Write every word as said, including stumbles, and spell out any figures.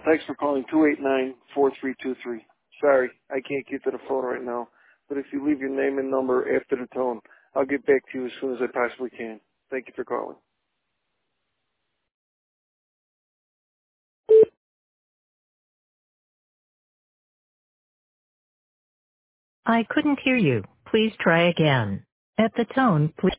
Thanks for calling two eight nine, four three two three. Sorry, I can't get to the phone right now, but if you leave your name and number after the tone, I'll get back to you as soon as I possibly can. Thank you for calling. I couldn't hear you. Please try again. At the tone, please.